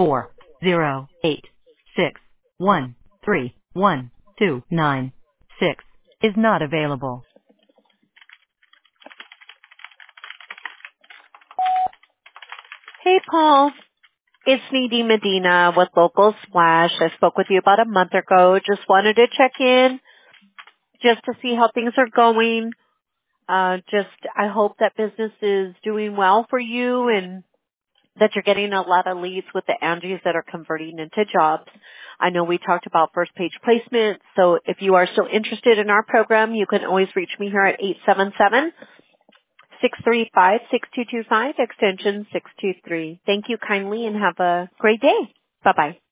408613129 is not available. Hey, Paul. It's Nadine Medina with Local Splash. I spoke with you about a month ago. Just wanted to check in just to see how things are going. I hope that business is doing well for you and that you're getting a lot of leads with the Angies that are converting into jobs. I know we talked about first page placement, so if you are still interested in our program, you can always reach me here at 877-635-6225, extension 623. Thank you kindly and have a great day. Bye-bye.